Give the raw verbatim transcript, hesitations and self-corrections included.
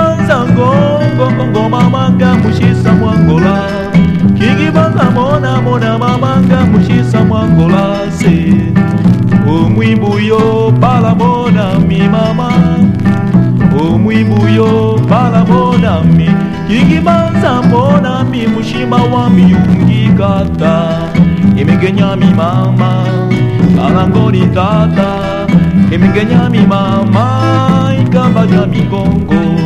banza ngongo kongo mamanga mushisa mwangola kingi banza mona mona mamanga mushisa mwangola se omwimbu yo bala mona mi mama omwimbu yo bala mona mi kingi banza mona mi mushima wa miyungi kata imegenya mi mama kalangoni tata imegenya mi mama ikamba ya mi kongo